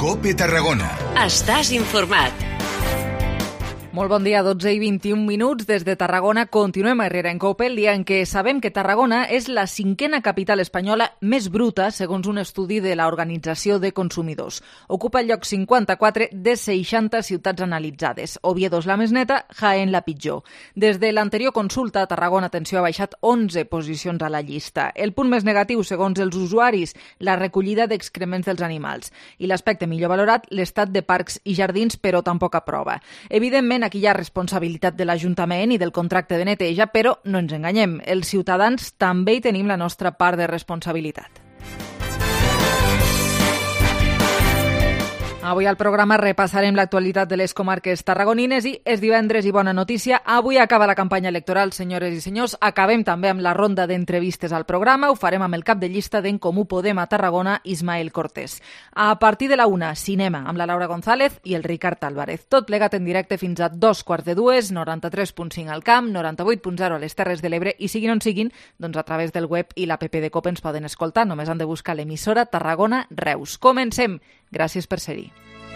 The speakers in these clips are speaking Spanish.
COPE Tarragona. Estàs informat. Molt bon dia, 12 i 21 minuts. Des de Tarragona continuem a Herrera en COPE, el dia en què sabem que Tarragona és la 5a capital espanyola més bruta, segons un estudi de l'Organització de Consumidors. Ocupa el lloc 54 de 60 ciutats analitzades. Oviedo és la més neta, Jaén la pitjor. Des de l'anterior consulta, Tarragona, atenció, ha baixat 11 posicions a la llista. El punt més negatiu, segons els usuaris, la recollida d'excrements dels animals. I l'aspecte millor valorat, l'estat de parcs i jardins, però tampoc aprova. Evidentment, aquí hi ha responsabilitat de l'Ajuntament i del contracte de neteja, però no ens enganyem, els ciutadans també hi tenim la nostra part de responsabilitat. Avui al programa repassarem l'actualitat de les comarques tarragonines i és divendres i bona notícia. Avui acaba la campanya electoral, senyores i senyors. Acabem també amb la ronda d'entrevistes al programa. Ho farem amb el cap de llista d'En Comú Podem a Tarragona, Ismael Cortés. A partir de la 1, cinema, amb la Laura González i el Ricard Álvarez. Tot plegat en directe fins a 2:45, 93.5 al camp, 98.0 a les Terres de l'Ebre i siguin on siguin, doncs a través del web i l'app de COPE ens poden escoltar. Només han de buscar l'emissora Tarragona Reus. Comencem. Gràcies per ser-hi.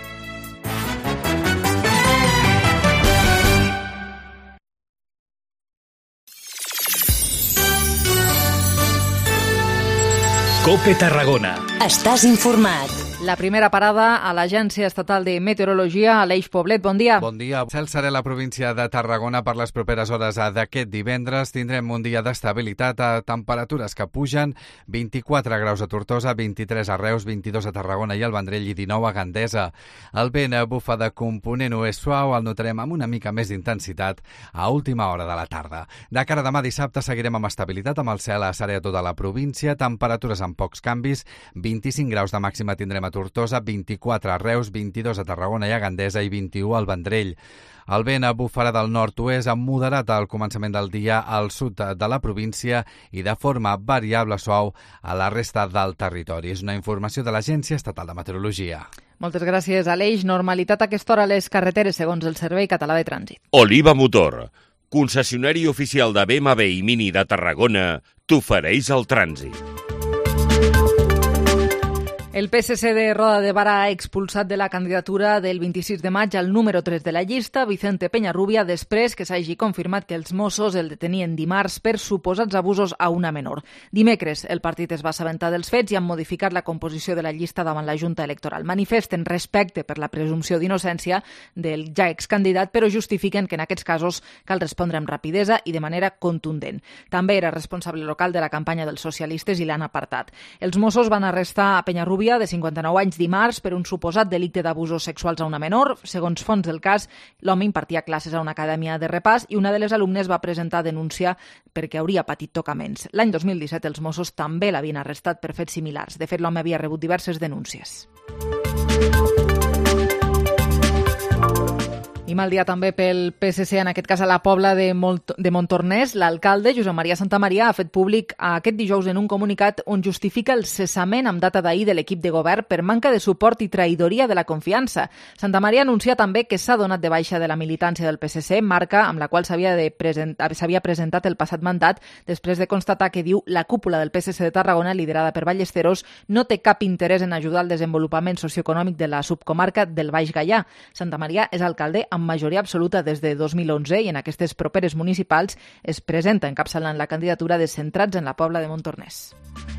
COPE Tarragona. Estàs informat. La primera parada a l'Agència Estatal de Meteorologia, Aleix Poblet. Bon dia. Bon dia. Cel serè la província de Tarragona per les properes hores d'aquest divendres. Tindrem un dia d'estabilitat a temperatures que pugen, 24 graus a Tortosa, 23 a Reus, 22 a Tarragona i al Vendrell i 19 a Gandesa. El vent bufa de component oest suau, el notarem amb una mica més d'intensitat a última hora de la tarda. De cara a demà dissabte seguirem amb estabilitat, amb el cel a serè a tota la província, temperatures amb pocs canvis, 25 graus de màxima tindrem a Tortosa, 24 a Reus, 22 a Tarragona i a Gandesa i 21 al Vendrell. El vent bufarà del nord-oest amb moderat al començament del dia al sud de la província i de forma variable suau a la resta del territori. És una informació de l'Agència Estatal de Meteorologia. Moltes gràcies, Aleix. Normalitat a aquesta hora a les carreteres, segons el Servei Català de Trànsit. Oliva Motor, concessionari oficial de BMW i Mini de Tarragona, t'ofereix el trànsit. El PSC de Roda de Barà ha expulsat de la candidatura del 26 de maig al número 3 de la llista, Vicente Peñarrubia, després que s'hagi confirmat que els Mossos el detenien dimarts per suposats abusos a una menor. Dimecres, el partit es va assabentar dels fets i han modificat la composició de la llista davant la Junta Electoral. Manifesten respecte per la presumpció d'innocència del ja excandidat, però justifiquen que en aquests casos cal respondre amb rapidesa i de manera contundent. També era responsable local de la campanya dels socialistes i l'han apartat. Els Mossos van arrestar a Peñarrubia, de 59 anys, dimarts per un suposat delicte d'abusos sexuals a una menor. Segons fons del cas, l'home impartia classes a una acadèmia de repàs i una de les alumnes va presentar denúncia perquè hauria patit tocaments. L'any 2017 els Mossos també l'havien arrestat per fets similars. De fet, l'home havia rebut diverses denúncies. I mal dia també pel PSC, en aquest cas a la Pobla de Montornès. L'alcalde, Josep Maria Santamaria, ha fet públic aquest dijous en un comunicat on justifica el cessament amb data d'ahir de l'equip de govern per manca de suport i traïdoria de la confiança. Santamaria anuncia també que s'ha donat de baixa de la militància del PSC, marca amb la qual s'havia presentat el passat mandat, després de constatar que, diu, la cúpula del PSC de Tarragona, liderada per Ballesteros, no té cap interès en ajudar al desenvolupament socioeconòmic de la subcomarca del Baix Gaià. Santamaria és alcalde amb majoria absoluta des de 2011 i en aquestes properes municipals es presenta encapçalant la candidatura de Centrats en la Pobla de Montornès.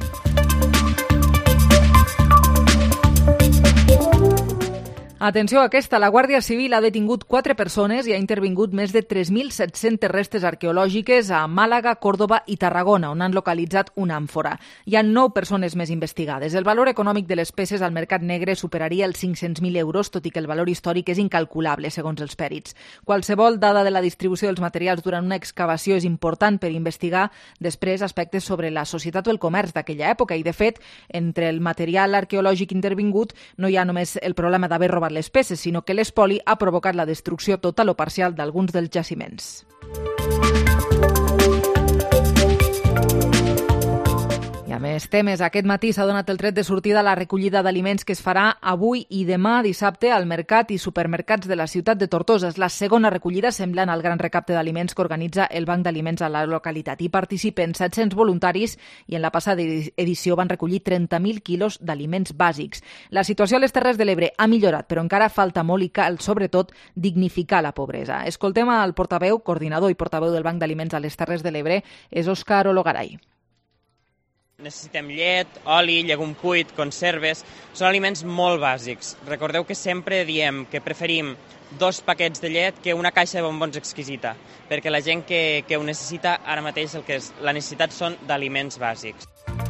Atenció a aquesta, la Guàrdia Civil ha detingut 4 persones i ha intervingut més de 3.700 restes arqueològiques a Màlaga, Còrdova i Tarragona, on han localitzat una àmfora. Hi ha 9 persones més investigades. El valor econòmic de les peces al mercat negre superaria els 500.000 euros, tot i que el valor històric és incalculable, segons els pèrits. Qualsevol dada de la distribució dels materials durant una excavació és important per investigar després aspectes sobre la societat o el comerç d'aquella època i, de fet, entre el material arqueològic intervingut no hi ha només el problema d'haver robat les peces, sinó que l'espoli ha provocat la destrucció total o parcial d'alguns dels jaciments. I a més, més temes. Aquest matí s'ha donat el tret de sortida a la recollida d'aliments que es farà avui i demà dissabte al mercat i supermercats de la ciutat de Tortosa. És la segona recollida semblant al gran recapte d'aliments que organitza el Banc d'Aliments a la localitat. Hi participen 700 voluntaris i en la passada edició van recollir 30.000 quilos d'aliments bàsics. La situació a les Terres de l'Ebre ha millorat, però encara falta molt i cal, sobretot, dignificar la pobresa. Escoltem al portaveu, coordinador i portaveu del Banc d'Aliments a les Terres de l'Ebre, és Òscar Ologaray. Necessitem llet, oli, llegum cuit, conserves. Són aliments molt bàsics. Recordeu que sempre diem que preferim 2 paquets de llet que una caixa de bombons exquisita, perquè la gent que ho necessita ara mateix la necessitat són d'aliments bàsics.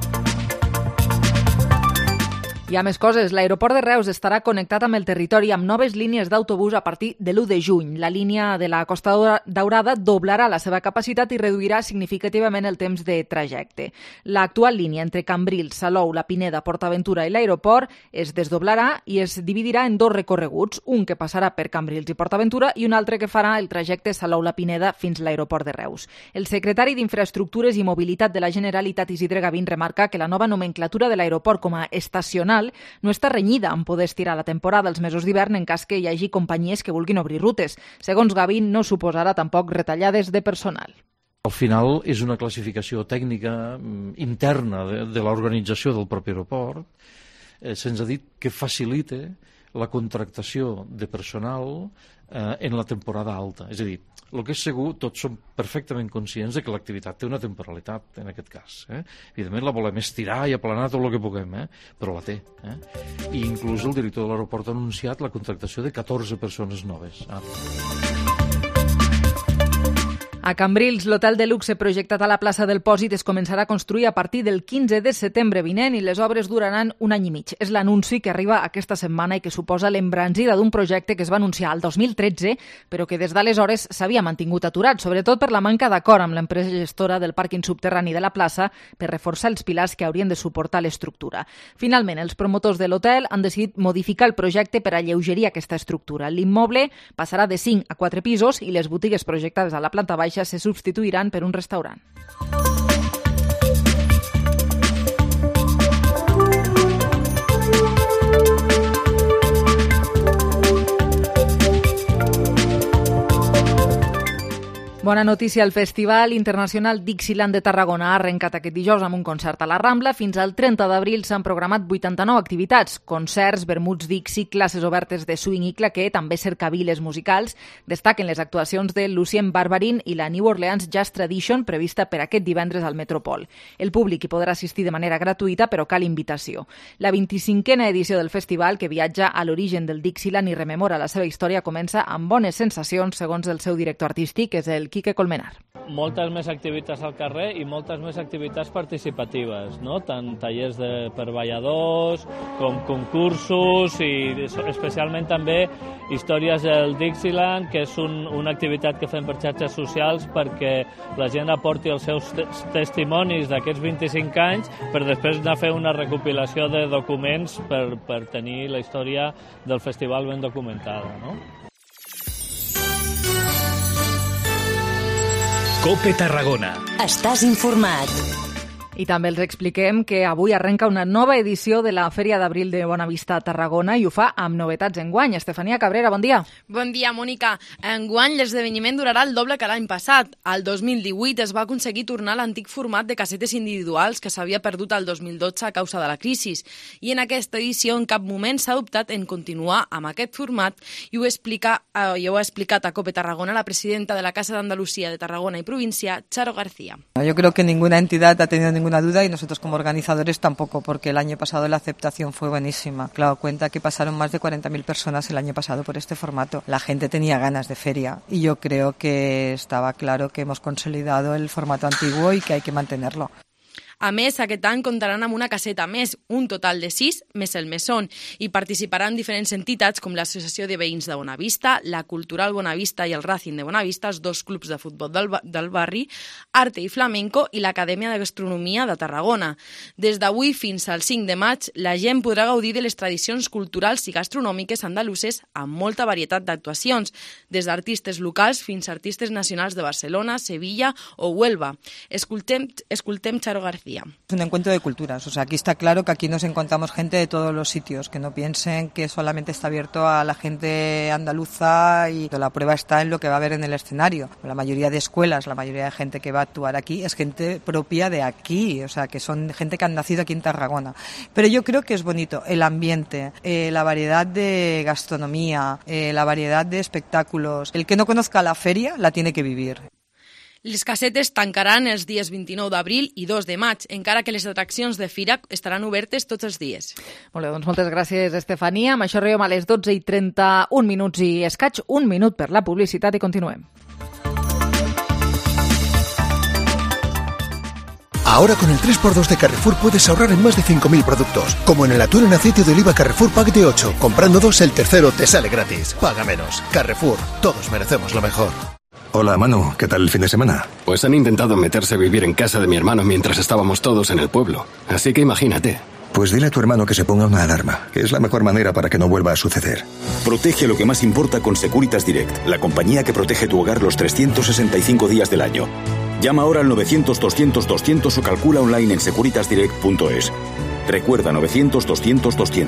Hi ha més coses. L'aeroport de Reus estarà connectat amb el territori amb noves línies d'autobús a partir de l'1 de juny. La línia de la Costa Daurada doblarà la seva capacitat i reduirà significativament el temps de trajecte. L'actual línia entre Cambrils, Salou, la Pineda, PortAventura i l'aeroport es desdoblarà i es dividirà en 2 recorreguts, un que passarà per Cambrils i PortAventura i un altre que farà el trajecte Salou-la Pineda fins a l'aeroport de Reus. El secretari d'Infraestructures i Mobilitat de la Generalitat, Isidre Gavín, remarca que la nova nomenclatura de l'aeroport com a estacional no està renyida en poder estirar la temporada als mesos d'hivern en cas que hi hagi companyies que vulguin obrir rutes. Segons Gavín, no suposarà tampoc retallades de personal. Al final és una classificació tècnica interna de l'organització del propi aeroport. Se'ns ha dit que facilita la contractació de personal en la temporada alta. És a dir, el que és segur, tots som perfectament conscients de que l'activitat té una temporalitat, en aquest cas. Evidentment la volem estirar i aplanar tot el que puguem, però la té. I inclús el director de l'aeroport ha anunciat la contractació de 14 persones noves. A Cambrils, l'hotel de luxe projectat a la plaça del Pòsit es començarà a construir a partir del 15 de setembre vinent i les obres duraran 1 any i mig. És l'anunci que arriba aquesta setmana i que suposa l'embranzida d'un projecte que es va anunciar el 2013, però que des d'aleshores s'havia mantingut aturat, sobretot per la manca d'acord amb l'empresa gestora del pàrquing subterrani de la plaça per reforçar els pilars que haurien de suportar l'estructura. Finalment, els promotors de l'hotel han decidit modificar el projecte per alleugerir aquesta estructura. L'immoble passarà de 5 a 4 pisos i les botigues projectades a la planta baixa se substituiran per un restaurant. Bona notícia, el Festival Internacional Dixieland de Tarragona ha arrencat aquest dijous amb un concert a la Rambla. Fins al 30 d'abril s'han programat 89 activitats, concerts, vermuts Dixie, classes obertes de swing i claqué, també cercaviles musicals. Destaquen les actuacions de Lucien Barbarin i la New Orleans Jazz Tradition prevista per aquest divendres al Metropol. El públic hi podrà assistir de manera gratuïta, però cal invitació. La 25a edició del festival, que viatja a l'origen del Dixieland i rememora la seva història, comença amb bones sensacions, segons el seu director artístic, és el Quique Colmenar. Moltes més activitats al carrer i moltes més activitats participatives, no? Tant tallers per balladors com concursos i especialment també històries del Dixieland, que és una activitat que fem per xarxes socials perquè la gent aporti els seus testimonis d'aquests 25 anys per després anar a fer una recopilació de documents per tenir la història del festival ben documentada, no? COPE Tarragona. Estàs informat. I també els expliquem que avui arrenca una nova edició de la Fèria d'Abril de Bonavista a Tarragona i ho fa amb novetats enguany. Estefania Cabrera, bon dia. Bon dia, Mònica. Enguany l'esdeveniment durarà el doble que l'any passat. El 2018 es va aconseguir tornar a l'antic format de casetes individuals que s'havia perdut el 2012 a causa de la crisi. I en aquesta edició en cap moment s'ha optat en continuar amb aquest format i ho ha explicat a COPE Tarragona la presidenta de la Casa d'Andalusia de Tarragona i Província, Charo García. Yo creo que ninguna entidad ha tenido ninguna duda y nosotros como organizadores tampoco, porque el año pasado la aceptación fue buenísima. Claro, cuenta que pasaron más de 40.000 personas el año pasado por este formato. La gente tenía ganas de feria y yo creo que estaba claro que hemos consolidado el formato antiguo y que hay que mantenerlo. A més, aquest any comptaran amb una caseta més, un total de 6, més el mesón, i participaran diferents entitats com l'Associació de Veïns de Bonavista, la Cultural Bonavista i el Racing de Bonavista, els 2 clubs de futbol del barri, Arte i Flamenco i l'Acadèmia de Gastronomia de Tarragona. Des d'avui fins al 5 de maig, la gent podrà gaudir de les tradicions culturals i gastronòmiques andaluses amb molta varietat d'actuacions, des d'artistes locals fins a artistes nacionals de Barcelona, Sevilla o Huelva. Escoltem Charo García. García. Es un encuentro de culturas, o sea, aquí está claro que aquí nos encontramos gente de todos los sitios, que no piensen que solamente está abierto a la gente andaluza y la prueba está en lo que va a haber en el escenario. La mayoría de escuelas, la mayoría de gente que va a actuar aquí es gente propia de aquí, o sea, que son gente que han nacido aquí en Tarragona. Pero yo creo que es bonito el ambiente, la variedad de gastronomía, la variedad de espectáculos. El que no conozca la feria la tiene que vivir. Les casetes tancaran els dies 29 d'abril i 2 de maig, encara que les atraccions de fira estaran obertes tots els dies. Molt bé, doncs moltes gràcies, Estefania. Amb això arribem a les 12:31 minuts i escaig. Un minut per la publicitat i continuem. Ahora con el 3x2 de Carrefour puedes ahorrar en más de 5.000 productos, como en el atún en aceite de oliva Carrefour Pack de 8. Comprando 2, el tercero te sale gratis. Paga menos. Carrefour, todos merecemos lo mejor. Hola, Manu, ¿qué tal el fin de semana? Pues han intentado meterse a vivir en casa de mi hermano mientras estábamos todos en el pueblo. Así que imagínate. Pues dile a tu hermano que se ponga una alarma, que es la mejor manera para que no vuelva a suceder. Protege lo que más importa con Securitas Direct, la compañía que protege tu hogar los 365 días del año. Llama ahora al 900-200-200 o calcula online en securitasdirect.es. Recuerda, 900-200-200.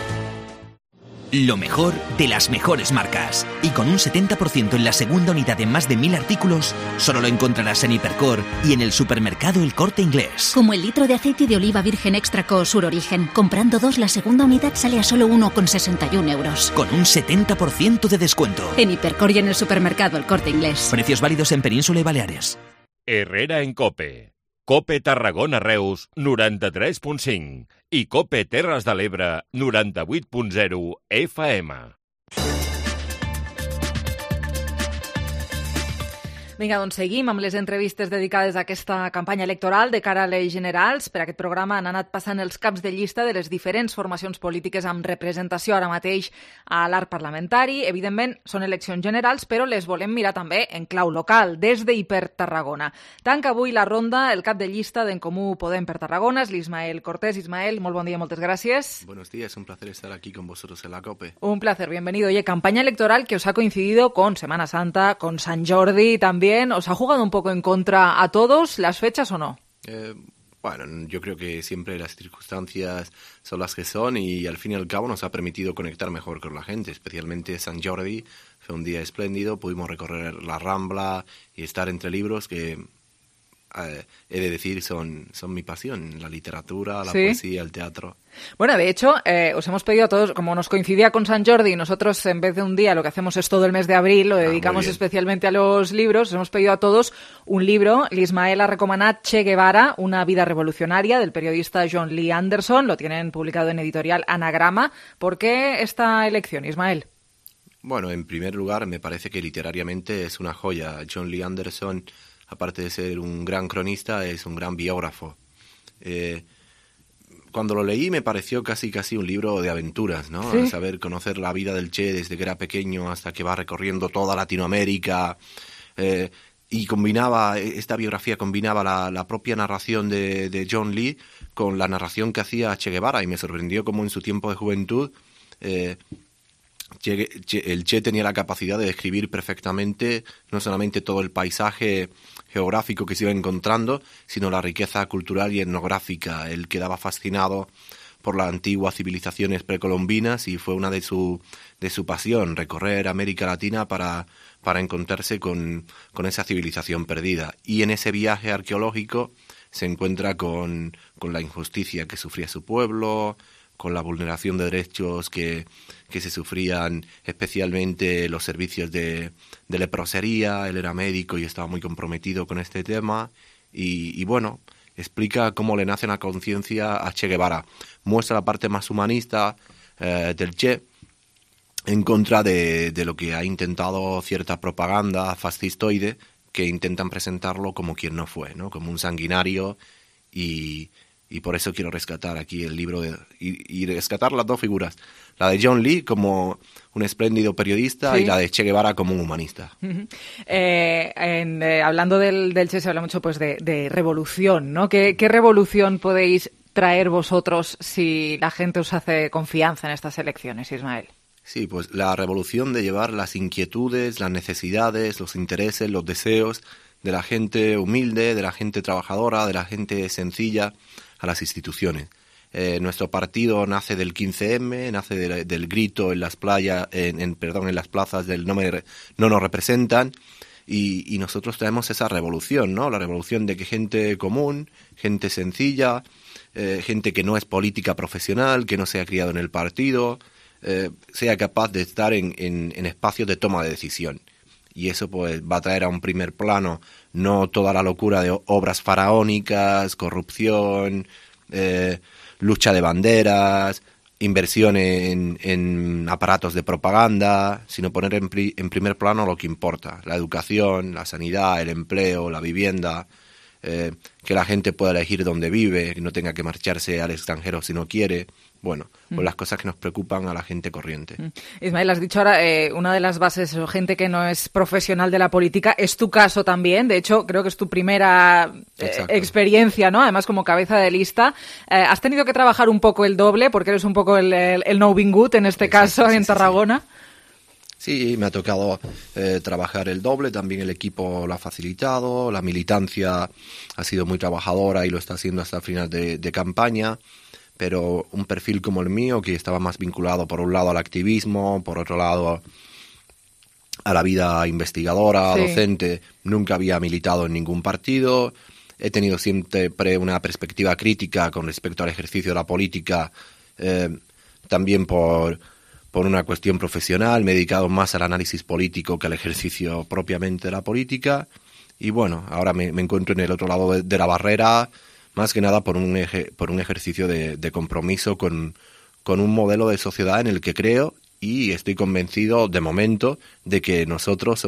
Lo mejor de las mejores marcas. Y con un 70% en la segunda unidad en más de 1.000 artículos, solo lo encontrarás en Hipercor y en el supermercado El Corte Inglés. Como el litro de aceite de oliva virgen extra Co Sur Origen. Comprando 2, la segunda unidad sale a solo 1,61 euros. Con un 70% de descuento. En Hipercor y en el supermercado El Corte Inglés. Precios válidos en Península y Baleares. Herrera en COPE. COPE Tarragona Reus 93.5 i COPE Terres de l'Ebre 98.0 FM. Vinga, doncs seguim amb les entrevistes dedicades a aquesta campanya electoral de cara a les generals. Per aquest programa han anat passant els caps de llista de les diferents formacions polítiques amb representació ara mateix a l'arc parlamentari. Evidentment, són eleccions generals, però les volem mirar també en clau local, des d'Hiper Tarragona. Tanca avui la ronda el cap de llista d'En Comú Podem per Tarragona, és l'Ismael Cortés. Ismael, molt bon dia, moltes gràcies. Buenos días, un placer estar aquí con vosotros en la COPE. Un placer, bienvenido. Oye, campaña electoral que os ha coincidido con Semana Santa, con San Jordi también. ¿Os ha jugado un poco en contra a todos las fechas o no? Bueno, yo creo que siempre las circunstancias son las que son y al fin y al cabo nos ha permitido conectar mejor con la gente, especialmente San Jordi. Fue un día espléndido, pudimos recorrer la Rambla y estar entre libros que, he de decir, son mi pasión, la literatura, la poesía, el teatro. Bueno, de hecho, os hemos pedido a todos, como nos coincidía con San Jordi, nosotros en vez de un día lo que hacemos es todo el mes de abril, lo dedicamos especialmente a los libros, os hemos pedido a todos un libro. L'Ismael ha recomanat Che Guevara, una vida revolucionaria, del periodista John Lee Anderson, lo tienen publicado en editorial Anagrama. ¿Por qué esta elección, Ismael? Bueno, en primer lugar, me parece que literariamente es una joya. John Lee Anderson, aparte de ser un gran cronista, es un gran biógrafo. Cuando lo leí me pareció casi un libro de aventuras, ¿no? ¿Sí? Saber conocer la vida del Che desde que era pequeño hasta que va recorriendo toda Latinoamérica. Y esta biografía combinaba la propia narración de John Lee con la narración que hacía Che Guevara, y me sorprendió cómo en su tiempo de juventud el Che tenía la capacidad de describir perfectamente no solamente todo el paisaje geográfico que se iba encontrando, sino la riqueza cultural y etnográfica. Él quedaba fascinado por las antiguas civilizaciones precolombinas y fue una de su pasión, recorrer América Latina para encontrarse con esa civilización perdida. Y en ese viaje arqueológico se encuentra con la injusticia que sufría su pueblo, con la vulneración de derechos que se sufrían, especialmente los servicios de leprosería. Él era médico y estaba muy comprometido con este tema y bueno, explica cómo le nace una conciencia a Che Guevara. Muestra la parte más humanista del Che en contra de lo que ha intentado cierta propaganda fascistoide, que intentan presentarlo como quien no fue, ¿no? Como un sanguinario, y por eso quiero rescatar aquí el libro y rescatar las dos figuras, la de John Lee como un espléndido periodista y la de Che Guevara como un humanista. Hablando del Che se habla mucho pues de revolución, ¿no? ¿Qué revolución podéis traer vosotros si la gente os hace confianza en estas elecciones, Ismael? Sí, pues la revolución de llevar las inquietudes, las necesidades, los intereses, los deseos de la gente humilde, de la gente trabajadora, de la gente sencilla a las instituciones. Nuestro partido nace del 15M, nace del grito en las playas, en las plazas del no nos representan, y nosotros traemos esa revolución, ¿no? La revolución de que gente común, gente sencilla, gente que no es política profesional, que no se ha criado en el partido, sea capaz de estar en espacios de toma de decisión. Y eso pues va a traer a un primer plano no toda la locura de obras faraónicas, corrupción, lucha de banderas, inversión en aparatos de propaganda, sino poner en primer plano lo que importa: la educación, la sanidad, el empleo, la vivienda, que la gente pueda elegir dónde vive, que no tenga que marcharse al extranjero si no quiere. Bueno, pues las cosas que nos preocupan a la gente corriente. Ismael, has dicho ahora una de las bases, gente que no es profesional de la política. Es tu caso también. De hecho, creo que es tu primera experiencia, ¿no? Además, como cabeza de lista. ¿Has tenido que trabajar un poco el doble? Porque eres un poco el no bingut en este caso, en Tarragona. Sí, me ha tocado trabajar el doble. También el equipo lo ha facilitado. La militancia ha sido muy trabajadora y lo está haciendo hasta el final de campaña. Pero un perfil como el mío, que estaba más vinculado por un lado al activismo, por otro lado a la vida investigadora, docente, nunca había militado en ningún partido. He tenido siempre una perspectiva crítica con respecto al ejercicio de la política, también por una cuestión profesional. Me he dedicado más al análisis político que al ejercicio propiamente de la política. Y bueno, ahora me encuentro en el otro lado de la barrera, más que nada por un ejercicio de compromiso con un modelo de sociedad en el que creo, y estoy convencido de momento de que nosotros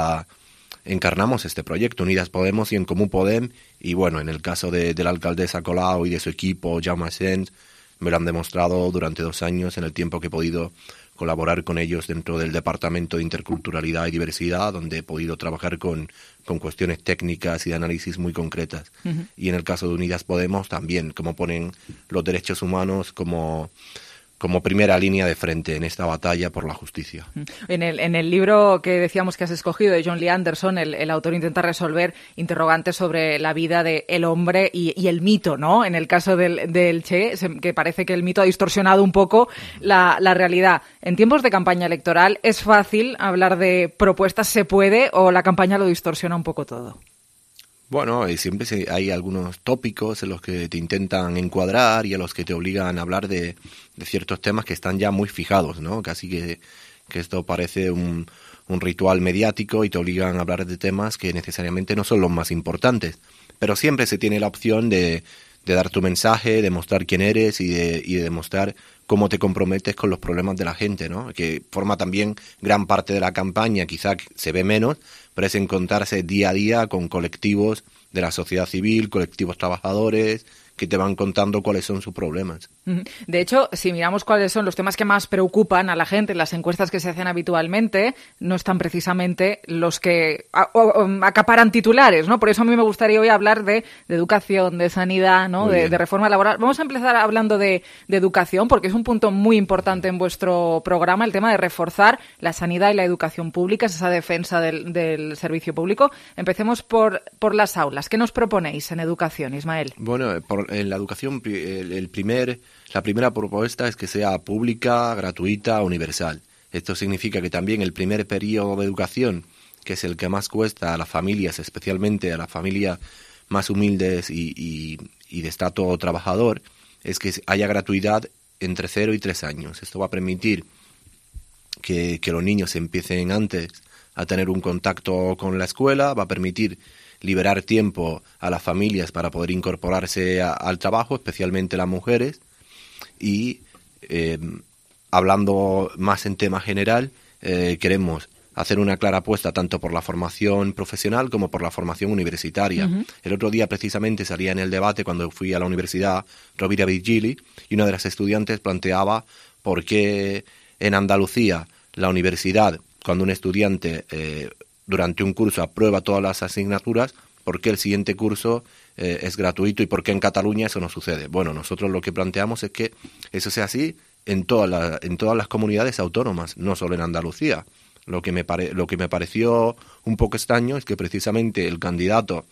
encarnamos este proyecto, Unidas Podemos y En Comú Podem. Y bueno, en el caso de la alcaldesa Colau y de su equipo, Jaume Asens, me lo han demostrado durante 2 años en el tiempo que he podido colaborar con ellos dentro del Departamento de Interculturalidad y Diversidad, donde he podido trabajar con cuestiones técnicas y de análisis muy concretas. Y en el caso de Unidas Podemos también, como ponen los derechos humanos como primera línea de frente en esta batalla por la justicia. En el libro que decíamos que has escogido, de John Lee Anderson, el autor intenta resolver interrogantes sobre la vida del hombre y el mito, ¿no? En el caso del Che, que parece que el mito ha distorsionado un poco la realidad. En tiempos de campaña electoral, ¿es fácil hablar de propuestas? ¿Se puede? ¿O la campaña lo distorsiona un poco todo? Bueno, siempre hay algunos tópicos en los que te intentan encuadrar y a los que te obligan a hablar de ciertos temas que están ya muy fijados, ¿no? Casi que esto parece un ritual mediático y te obligan a hablar de temas que necesariamente no son los más importantes. Pero siempre se tiene la opción de dar tu mensaje, de mostrar quién eres y de demostrar cómo te comprometes con los problemas de la gente, ¿no? Que forma también gran parte de la campaña, quizá se ve menos, pero es encontrarse día a día con colectivos de la sociedad civil, colectivos trabajadores, que te van contando cuáles son sus problemas. De hecho, si miramos cuáles son los temas que más preocupan a la gente en las encuestas que se hacen habitualmente, no están precisamente los que acaparan titulares, ¿no? Por eso a mí me gustaría hoy hablar de educación, de sanidad, ¿no? De reforma laboral. Vamos a empezar hablando de educación, porque es un punto muy importante en vuestro programa, el tema de reforzar la sanidad y la educación públicas, esa defensa del servicio público. Empecemos por las aulas. ¿Qué nos proponéis en educación, Ismael? Bueno, en la educación, la primera propuesta es que sea pública, gratuita, universal. Esto significa que también el primer periodo de educación, que es el que más cuesta a las familias, especialmente a las familias más humildes y de estrato trabajador, es que haya gratuidad entre 0 y 3 años. Esto va a permitir que los niños empiecen antes a tener un contacto con la escuela, va a permitir liberar tiempo a las familias para poder incorporarse al trabajo, especialmente las mujeres. Y hablando más en tema general, queremos hacer una clara apuesta tanto por la formación profesional como por la formación universitaria. El otro día precisamente salía en el debate cuando fui a la Universidad Rovira Virgili y una de las estudiantes planteaba por qué en Andalucía la universidad, cuando un estudiante durante un curso aprueba todas las asignaturas, ¿por qué el siguiente curso es gratuito y por qué en Cataluña eso no sucede? Bueno, nosotros lo que planteamos es que eso sea así en todas las comunidades autónomas, no solo en Andalucía. Lo que me pareció un poco extraño es que precisamente el candidato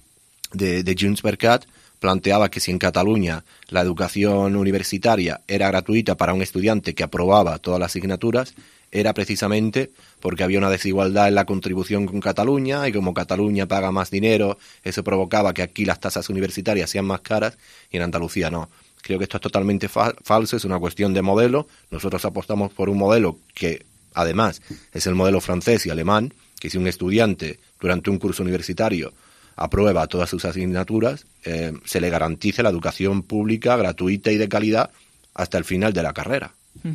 de JxCat planteaba que si en Cataluña la educación universitaria era gratuita para un estudiante que aprobaba todas las asignaturas, era precisamente porque había una desigualdad en la contribución con Cataluña, y como Cataluña paga más dinero, eso provocaba que aquí las tasas universitarias sean más caras y en Andalucía no. Creo que esto es totalmente falso, es una cuestión de modelo. Nosotros apostamos por un modelo que, además, es el modelo francés y alemán, que si un estudiante durante un curso universitario aprueba todas sus asignaturas, se le garantice la educación pública, gratuita y de calidad hasta el final de la carrera.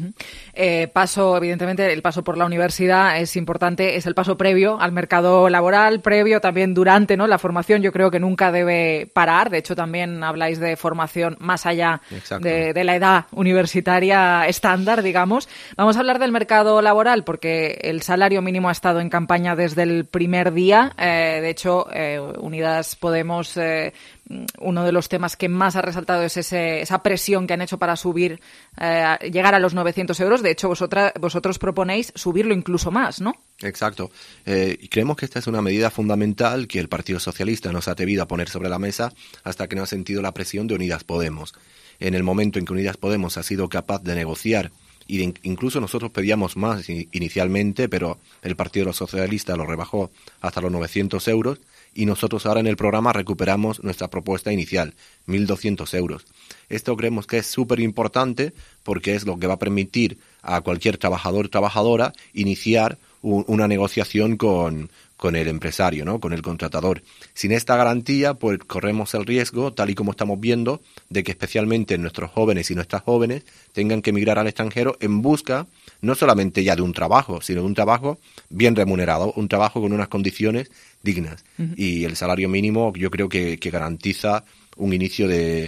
Evidentemente, el paso por la universidad es importante, es el paso previo al mercado laboral, previo también durante, ¿no? La formación yo creo que nunca debe parar. De hecho, también habláis de formación más allá de la edad universitaria estándar, digamos. Vamos a hablar del mercado laboral porque el salario mínimo ha estado en campaña desde el primer día. De hecho, Unidas Podemos, uno de los temas que más ha resaltado es esa presión que han hecho para subir, llegar a los 900 euros. De hecho, vosotros proponéis subirlo incluso más, ¿no? Exacto. Y creemos que esta es una medida fundamental que el Partido Socialista no se ha atrevido a poner sobre la mesa hasta que no ha sentido la presión de Unidas Podemos. En el momento en que Unidas Podemos ha sido capaz de negociar, incluso nosotros pedíamos más inicialmente, pero el Partido Socialista lo rebajó hasta los 900 euros, y nosotros ahora en el programa recuperamos nuestra propuesta inicial, 1.200 euros. Esto creemos que es súper importante porque es lo que va a permitir a cualquier trabajador o trabajadora iniciar una negociación con el empresario, ¿no? Con el contratador. Sin esta garantía, pues corremos el riesgo, tal y como estamos viendo, de que especialmente nuestros jóvenes y nuestras jóvenes tengan que emigrar al extranjero en busca no solamente ya de un trabajo, sino de un trabajo bien remunerado, un trabajo con unas condiciones dignas. Uh-huh. Y el salario mínimo yo creo que garantiza un inicio de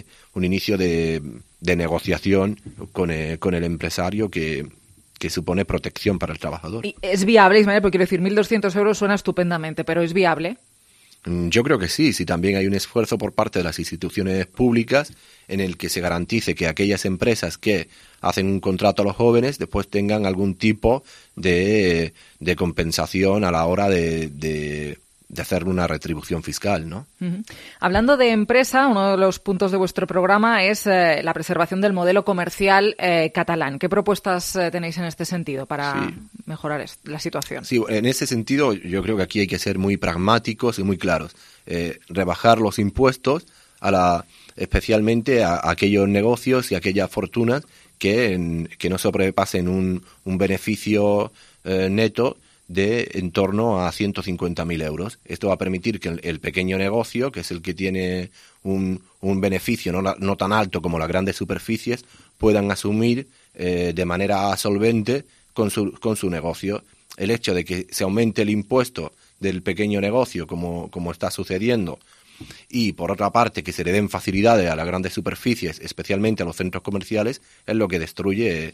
negociación con el empresario que supone protección para el trabajador. ¿Y es viable, Ismael? Porque quiero decir, 1.200 euros suena estupendamente, pero ¿es viable? Yo creo que sí, si también hay un esfuerzo por parte de las instituciones públicas en el que se garantice que aquellas empresas que hacen un contrato a los jóvenes después tengan algún tipo de compensación a la hora de hacer una retribución fiscal, ¿no? Uh-huh. Hablando de empresa, uno de los puntos de vuestro programa es la preservación del modelo comercial catalán. ¿Qué propuestas tenéis en este sentido para mejorar la situación? Sí, en ese sentido yo creo que aquí hay que ser muy pragmáticos y muy claros. Rebajar los impuestos especialmente a aquellos negocios y aquellas fortunas que no sobrepasen un beneficio neto de en torno a 150.000 euros. Esto va a permitir que el pequeño negocio, que es el que tiene un beneficio no tan alto como las grandes superficies, puedan asumir de manera solvente con su negocio. El hecho de que se aumente el impuesto del pequeño negocio, como está sucediendo, y por otra parte que se le den facilidades a las grandes superficies, especialmente a los centros comerciales, es lo que destruye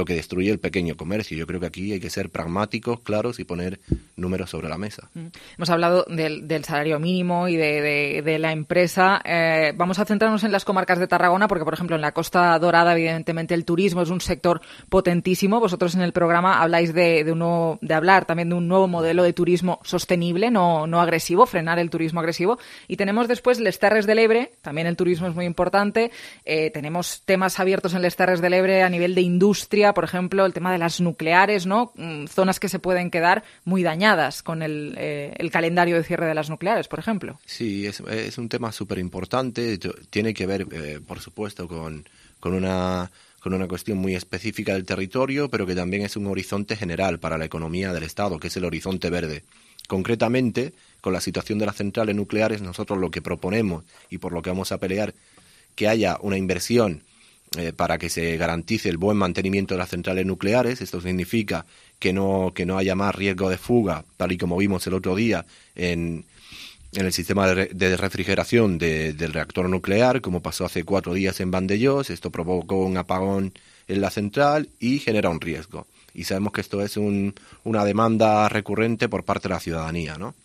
el pequeño comercio. Yo creo que aquí hay que ser pragmáticos, claros y poner números sobre la mesa. Hemos hablado del salario mínimo y de la empresa. Vamos a centrarnos en las comarcas de Tarragona porque, por ejemplo, en la Costa Dorada, evidentemente, el turismo es un sector potentísimo. Vosotros en el programa habláis de hablar también de un nuevo modelo de turismo sostenible, no agresivo, frenar el turismo agresivo. Y tenemos después les Terres de l'Ebre, también el turismo es muy importante. Tenemos temas abiertos en les Terres de l'Ebre a nivel de industria, por ejemplo, el tema de las nucleares, ¿no? Zonas que se pueden quedar muy dañadas con el calendario de cierre de las nucleares, por ejemplo. Sí, es un tema súper importante. Tiene que ver, por supuesto, con una cuestión muy específica del territorio, pero que también es un horizonte general para la economía del Estado, que es el horizonte verde. Concretamente, con la situación de las centrales nucleares, nosotros lo que proponemos y por lo que vamos a pelear, que haya una inversión para que se garantice el buen mantenimiento de las centrales nucleares. Esto significa que no haya más riesgo de fuga, tal y como vimos el otro día en el sistema de refrigeración del reactor nuclear, como pasó hace 4 días en Vandellós. Esto provocó un apagón en la central y genera un riesgo. Y sabemos que esto es una demanda recurrente por parte de la ciudadanía, ¿no?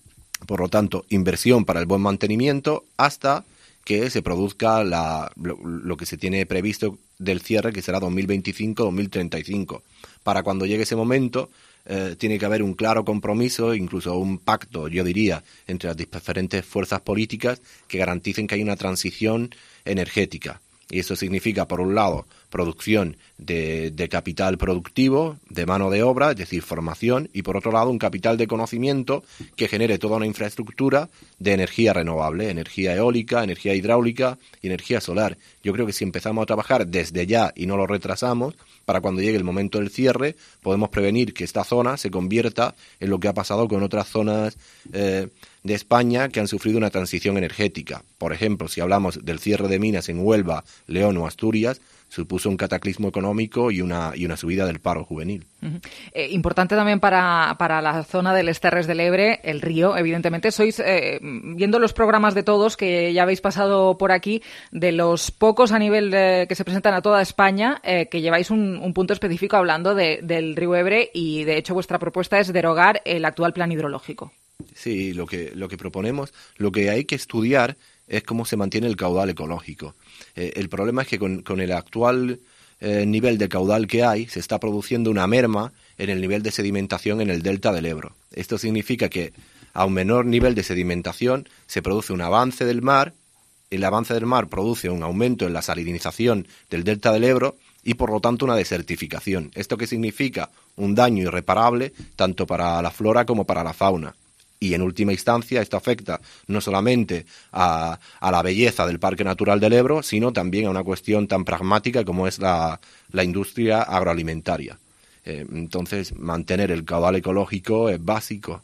Por lo tanto, inversión para el buen mantenimiento hasta que se produzca lo que se tiene previsto del cierre, que será 2025-2035. Para cuando llegue ese momento, tiene que haber un claro compromiso, incluso un pacto, yo diría, entre las diferentes fuerzas políticas que garanticen que hay una transición energética. Y eso significa, por un lado, producción de capital productivo, de mano de obra, es decir, formación, y por otro lado, un capital de conocimiento que genere toda una infraestructura de energía renovable, energía eólica, energía hidráulica y energía solar. Yo creo que si empezamos a trabajar desde ya y no lo retrasamos, para cuando llegue el momento del cierre, podemos prevenir que esta zona se convierta en lo que ha pasado con otras zonas de España que han sufrido una transición energética. Por ejemplo, si hablamos del cierre de minas en Huelva, León o Asturias, supuso un cataclismo económico y una subida del paro juvenil. Importante también para la zona del Terres del Ebre, el río, evidentemente. Sois, viendo los programas de todos que ya habéis pasado por aquí, de los pocos a nivel que se presentan a toda España, que lleváis un punto específico hablando del río Ebre, y de hecho vuestra propuesta es derogar el actual plan hidrológico. Sí, lo que proponemos, lo que hay que estudiar es cómo se mantiene el caudal ecológico. El problema es que con el actual nivel de caudal que hay, se está produciendo una merma en el nivel de sedimentación en el delta del Ebro. Esto significa que a un menor nivel de sedimentación se produce un avance del mar, el avance del mar produce un aumento en la salinización del delta del Ebro y por lo tanto una desertificación. ¿Esto qué significa? Un daño irreparable tanto para la flora como para la fauna. Y en última instancia esto afecta no solamente a la belleza del Parque Natural del Ebro, sino también a una cuestión tan pragmática como es la industria agroalimentaria. Entonces, mantener el caudal ecológico es básico.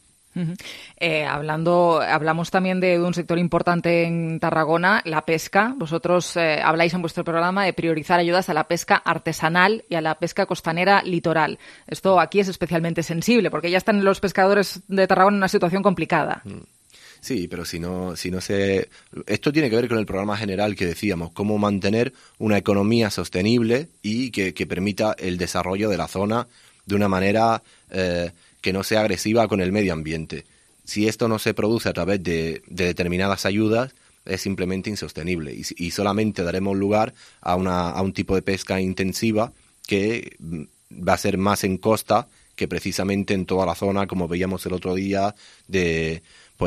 Hablamos también de un sector importante en Tarragona, la pesca. Vosotros habláis en vuestro programa de priorizar ayudas a la pesca artesanal y a la pesca costanera litoral. Esto aquí es especialmente sensible porque ya están los pescadores de Tarragona en una situación complicada. Sí, pero si no se... Esto tiene que ver con el programa general que decíamos, cómo mantener una economía sostenible y que permita el desarrollo de la zona de una manera que no sea agresiva con el medio ambiente. Si esto no se produce a través de determinadas ayudas, es simplemente insostenible y solamente daremos lugar a un tipo de pesca intensiva que va a ser más en costa que precisamente en toda la zona, como veíamos el otro día, de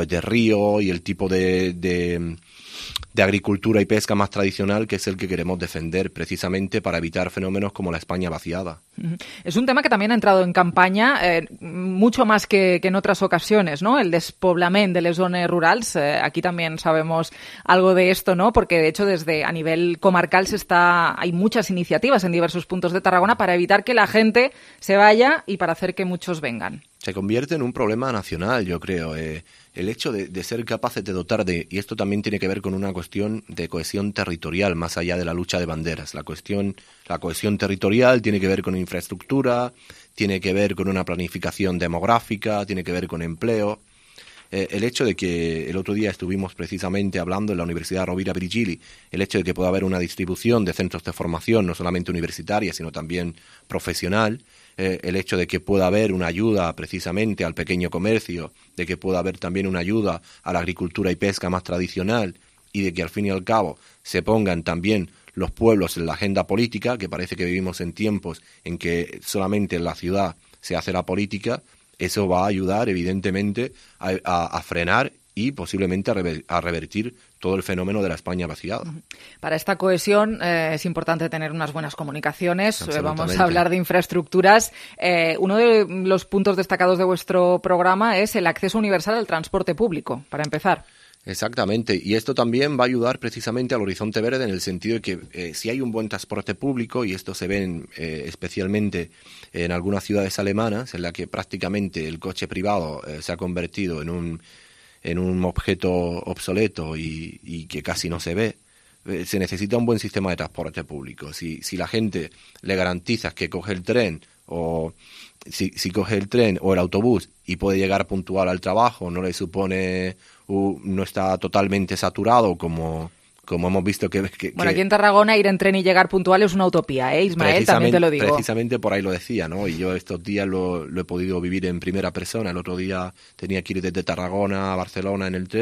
río y el tipo de agricultura y pesca más tradicional, que es el que queremos defender precisamente para evitar fenómenos como la España vaciada. Es un tema que también ha entrado en campaña mucho más que en otras ocasiones, ¿no? El despoblament de les zones rurals. Aquí también sabemos algo de esto, ¿no? Porque de hecho desde a nivel comarcal hay muchas iniciativas en diversos puntos de Tarragona para evitar que la gente se vaya y para hacer que muchos vengan. Se convierte en un problema nacional, yo creo. El hecho de ser capaces de dotar y esto también tiene que ver con una cuestión de cohesión territorial, más allá de la lucha de banderas. La cohesión territorial tiene que ver con infraestructura, tiene que ver con una planificación demográfica, tiene que ver con empleo. El hecho de que el otro día estuvimos precisamente hablando en la Universidad Rovira Virgili, el hecho de que pueda haber una distribución de centros de formación, no solamente universitaria, sino también profesional, el hecho de que pueda haber una ayuda precisamente al pequeño comercio, de que pueda haber también una ayuda a la agricultura y pesca más tradicional y de que al fin y al cabo se pongan también los pueblos en la agenda política, que parece que vivimos en tiempos en que solamente en la ciudad se hace la política, eso va a ayudar evidentemente a frenar y posiblemente a revertir todo el fenómeno de la España vaciada. Para esta cohesión es importante tener unas buenas comunicaciones. Vamos a hablar de infraestructuras. Uno de los puntos destacados de vuestro programa es el acceso universal al transporte público, para empezar. Exactamente, y esto también va a ayudar precisamente al Horizonte Verde en el sentido de que si hay un buen transporte público, y esto se ve especialmente en algunas ciudades alemanas, en la que prácticamente el coche privado se ha convertido en un objeto obsoleto y que casi no se ve, se necesita un buen sistema de transporte público. Si la gente le garantizas que coge el tren o si coge el tren o el autobús y puede llegar puntual al trabajo, no le supone no está totalmente saturado como hemos visto que... Bueno, aquí en Tarragona ir en tren y llegar puntual es una utopía, Ismael, también te lo digo. Precisamente por ahí lo decía, ¿no? Y yo estos días lo he podido vivir en primera persona. El otro día tenía que ir desde Tarragona a Barcelona en el tren,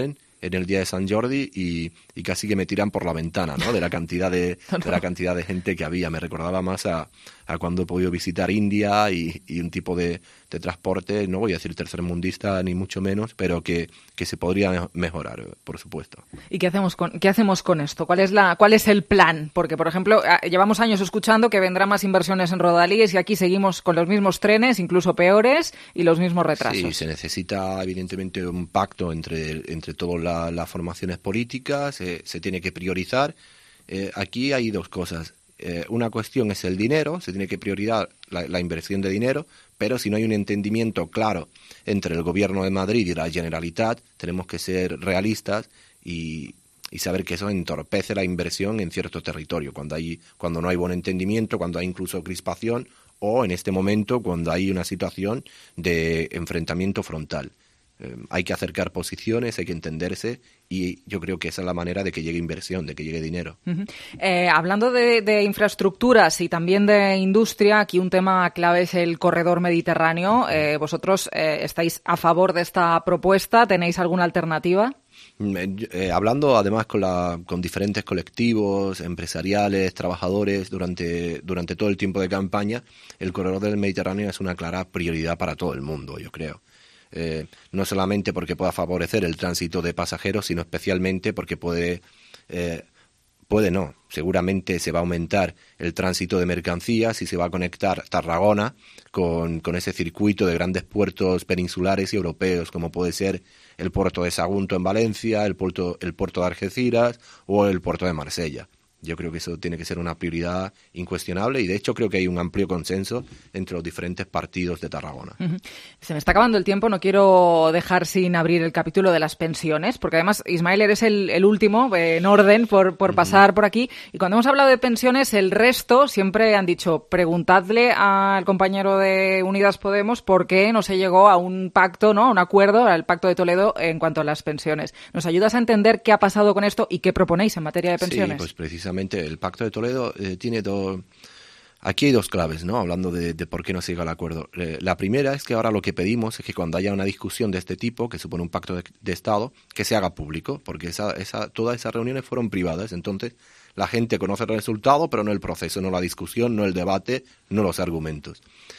en el día de San Jordi y casi que me tiran por la ventana, ¿no? De la cantidad de gente que había. Me recordaba más a cuando he podido visitar India y un tipo de transporte, no voy a decir tercermundista ni mucho menos, pero que se podría mejorar, por supuesto. ¿Y qué hacemos con esto? ¿Cuál es el plan? Porque, por ejemplo, llevamos años escuchando que vendrá más inversiones en rodalíes y aquí seguimos con los mismos trenes, incluso peores, y los mismos retrasos. Sí, se necesita evidentemente un pacto entre todas las formaciones políticas, se tiene que priorizar. Aquí hay dos cosas. Una cuestión es el dinero, se tiene que priorizar la inversión de dinero, pero si no hay un entendimiento claro entre el Gobierno de Madrid y la Generalitat, tenemos que ser realistas y saber que eso entorpece la inversión en cierto territorio, cuando no hay buen entendimiento, cuando hay incluso crispación o en este momento cuando hay una situación de enfrentamiento frontal. Hay que acercar posiciones, hay que entenderse y yo creo que esa es la manera de que llegue inversión, de que llegue dinero. Hablando de infraestructuras y también de industria, aquí un tema clave es el corredor mediterráneo. ¿Vosotros estáis a favor de esta propuesta? ¿Tenéis alguna alternativa? Hablando además con diferentes colectivos, empresariales, trabajadores durante todo el tiempo de campaña, el corredor del Mediterráneo es una clara prioridad para todo el mundo, yo creo. No solamente porque pueda favorecer el tránsito de pasajeros, sino especialmente porque seguramente se va a aumentar el tránsito de mercancías y se va a conectar Tarragona con ese circuito de grandes puertos peninsulares y europeos, como puede ser el puerto de Sagunto en Valencia, el puerto de Algeciras o el puerto de Marsella. Yo creo que eso tiene que ser una prioridad incuestionable y de hecho creo que hay un amplio consenso entre los diferentes partidos de Tarragona. Se me está acabando el tiempo, no quiero dejar sin abrir el capítulo de las pensiones, porque además, Ismael, eres el último en orden por pasar por aquí. Y cuando hemos hablado de pensiones, el resto siempre han dicho, preguntadle al compañero de Unidas Podemos por qué no se llegó a un pacto, ¿no? A un acuerdo, al Pacto de Toledo en cuanto a las pensiones. ¿Nos ayudas a entender qué ha pasado con esto y qué proponéis en materia de pensiones? Sí, pues precisamente el Pacto de Toledo tiene dos... Aquí hay dos claves, ¿no? Hablando de por qué no se llega al acuerdo. La primera es que ahora lo que pedimos es que cuando haya una discusión de este tipo, que supone un pacto de Estado, que se haga público, porque todas esas reuniones fueron privadas. Entonces, la gente conoce el resultado, pero no el proceso, no la discusión, no el debate, no los argumentos.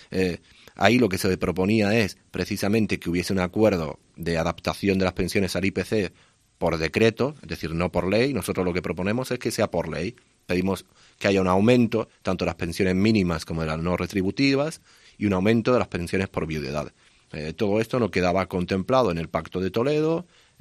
Ahí lo que se proponía es precisamente que hubiese un acuerdo de adaptación de las pensiones al IPC por decreto, es decir, no por ley. Nosotros lo que proponemos es que sea por ley. Pedimos que haya un aumento tanto de las pensiones mínimas como de las no retributivas y un aumento de las pensiones por viudedad. Todo esto no quedaba contemplado en el Pacto de Toledo.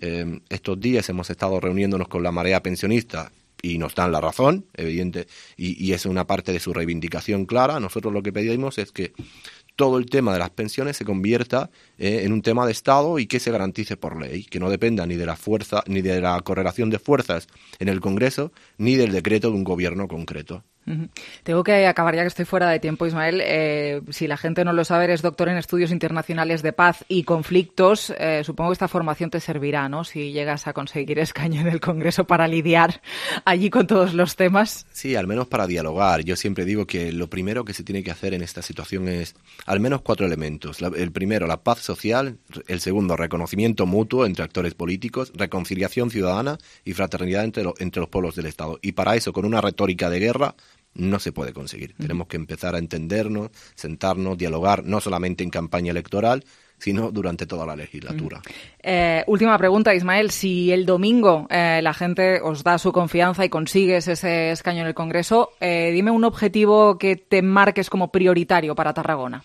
Estos días hemos estado reuniéndonos con la marea pensionista y nos dan la razón, evidente, y es una parte de su reivindicación clara. Nosotros lo que pedimos es que todo el tema de las pensiones se convierta en un tema de Estado y que se garantice por ley, que no dependa ni de la fuerza ni de la correlación de fuerzas en el Congreso ni del decreto de un gobierno concreto. Tengo que acabar ya que estoy fuera de tiempo, Ismael. Si la gente no lo sabe, eres doctor en Estudios Internacionales de Paz y Conflictos. Supongo que esta formación te servirá, ¿no? Si llegas a conseguir escaño en el Congreso para lidiar allí con todos los temas. Sí, al menos para dialogar. Yo siempre digo que lo primero que se tiene que hacer en esta situación es al menos 4 elementos. El primero, la paz social. El segundo, reconocimiento mutuo entre actores políticos, reconciliación ciudadana y fraternidad entre los pueblos del Estado. Y para eso, con una retórica de guerra, no se puede conseguir. Tenemos que empezar a entendernos, sentarnos, dialogar, no solamente en campaña electoral, sino durante toda la legislatura. Última pregunta, Ismael. Si el domingo la gente os da su confianza y consigues ese escaño en el Congreso, dime un objetivo que te marques como prioritario para Tarragona.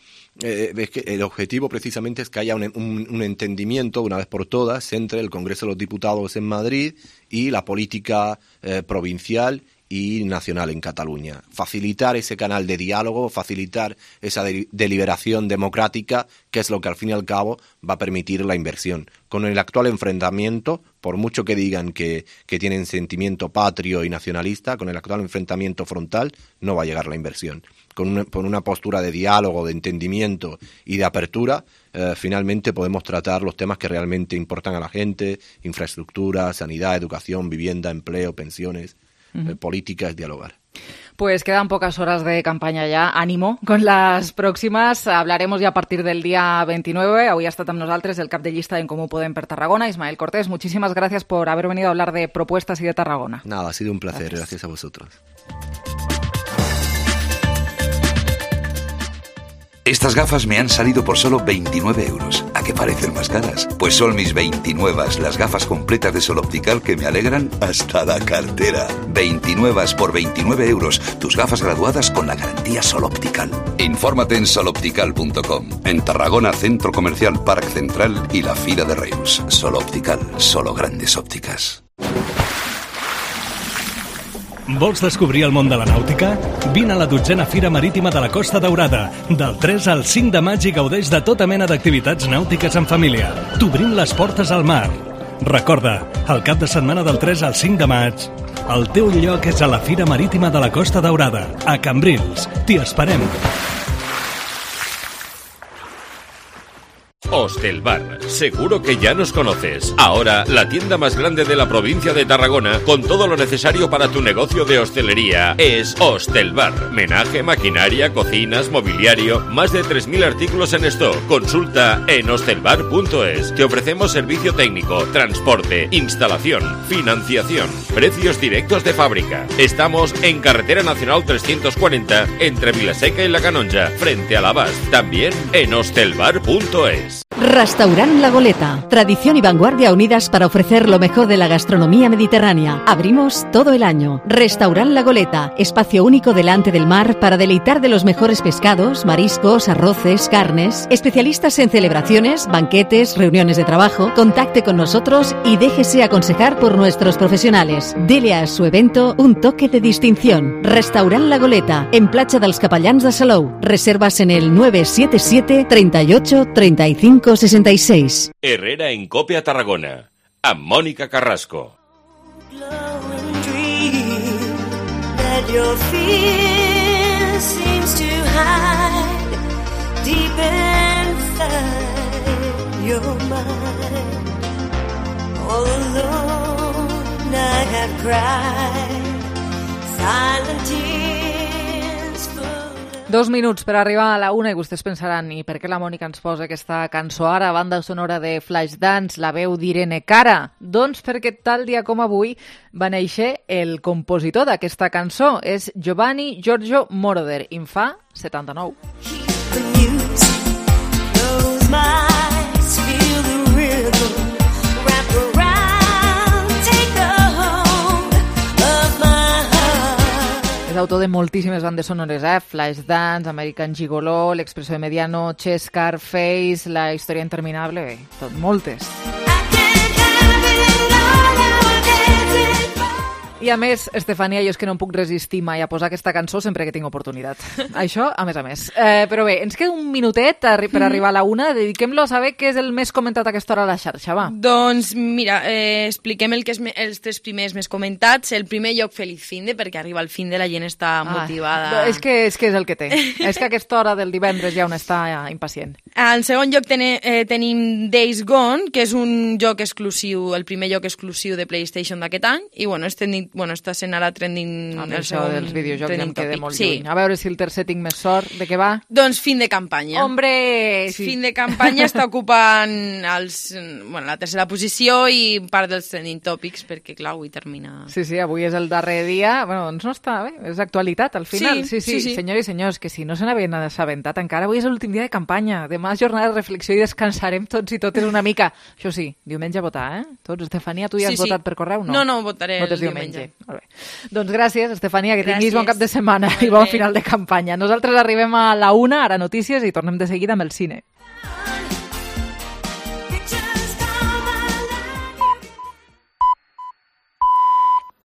Es que el objetivo precisamente es que haya un entendimiento de una vez por todas entre el Congreso de los Diputados en Madrid y la política provincial y nacional en Cataluña. Facilitar ese canal de diálogo, facilitar esa deliberación democrática, que es lo que al fin y al cabo va a permitir la inversión. Con el actual enfrentamiento, por mucho que digan que tienen sentimiento patrio y nacionalista, con el actual enfrentamiento frontal no va a llegar la inversión. Con una postura de diálogo, de entendimiento y de apertura, finalmente podemos tratar los temas que realmente importan a la gente: infraestructura, sanidad, educación, vivienda, empleo, pensiones. Política es dialogar. Pues quedan pocas horas de campaña ya. Ánimo con las próximas. Hablaremos ya a partir del día 29. Avui ha estat amb nosaltres el cap de llista d'En Comú Podem per Tarragona, Ismael Cortés. Muchísimas gracias por haber venido a hablar de propuestas y de Tarragona. Nada, ha sido un placer. Gracias a vosotros. Estas gafas me han salido por solo 29 euros. ¿A qué parecen más caras? Pues son mis 29, las gafas completas de Sol Optical que me alegran hasta la cartera. 29 por 29 euros. Tus gafas graduadas con la garantía Sol Optical. Infórmate en soloptical.com. En Tarragona, Centro Comercial Parc Central y la Fira de Reus. Sol Optical, solo grandes ópticas. Vols descobrir el món de la nàutica? Vine a la 12a Fira Marítima de la Costa Daurada, del 3 al 5 de maig i gaudeix de tota mena d'activitats nàutiques en família. T'obrim les portes al mar. Recorda, el cap de setmana del 3 al 5 de maig, el teu lloc és a la Fira Marítima de la Costa Daurada, a Cambrils. T'hi esperem. Hostelbar, seguro que ya nos conoces. Ahora, la tienda más grande de la provincia de Tarragona, con todo lo necesario para tu negocio de hostelería, es Hostelbar. Menaje, maquinaria, cocinas, mobiliario, más de 3.000 artículos en stock. Consulta en hostelbar.es. Te ofrecemos servicio técnico, transporte, instalación, financiación, precios directos de fábrica. Estamos en Carretera Nacional 340, entre Vilaseca y La Canonja, frente a la Bas. También en hostelbar.es. Restaurant La Goleta. Tradición y vanguardia unidas para ofrecer lo mejor de la gastronomía mediterránea. Abrimos todo el año. Restaurant La Goleta. Espacio único delante del mar para deleitar de los mejores pescados, mariscos, arroces, carnes. Especialistas en celebraciones, banquetes, reuniones de trabajo. Contacte con nosotros y déjese aconsejar por nuestros profesionales. Dele a su evento un toque de distinción. Restaurant La Goleta. En Platja dels Capellans de Salou. Reservas en el 977 38 35 66. Herrera en COPE a Tarragona, amb Mònica Carrasco. Dos minuts per arribar a la una i vostès pensaran i per què la Mònica ens posa aquesta cançó ara, banda sonora de Flashdance, la veu d'Irene Cara? Doncs perquè tal dia com avui va néixer el compositor d'aquesta cançó, és Giovanni Giorgio Moroder, i en fa 79. És autor de moltíssimes bandes sonores, Flashdance, American Gigolo, L'Expreso de Mediano, Scarface, La història interminable, bé, tot, moltes. I a més, Estefania, jo és que no em puc resistir mai a posar aquesta cançó sempre que tinc oportunitat. Això, a més. Però bé, ens queda un minutet per arribar a la una. Dediquem-lo a saber què és el més comentat a aquesta hora a la xarxa, va. Doncs mira, expliquem el que és els tres primers més comentats. El primer lloc, feliç finde, perquè arriba el finde, la gent està motivada. És que és el que té. És que a aquesta hora del divendres ja un està impacient. Al segon lloc tenim Days Gone, que és un joc exclusiu, el primer joc exclusiu de PlayStation d'aquest any, i està sent ara trending... Amb això dels videojocs ja em queda molt lluny. A veure si el tercer tinc més sort. De què va? Doncs fin de campanya. Hombre! Sí. Fin de campanya està ocupant la tercera posició i part dels trending topics, perquè clar, avui termina... Sí, avui és el darrer dia. Doncs no està bé, és actualitat al final. Sí. Senyors i senyors, que si no se n'havien assabentat encara, avui és l'últim dia de campanya. Demà és jornada de reflexió i descansarem tots i totes una mica. Això sí, diumenge a votar, Tots, Estefania, tu ja has votat per correu? No, votaré el diumenge. Molt bé. Doncs gràcies, Estefania, que tinguis bon cap de setmana i bon final de campanya. Nosaltres arribem a la una, ara notícies, i tornem de seguida amb el cine.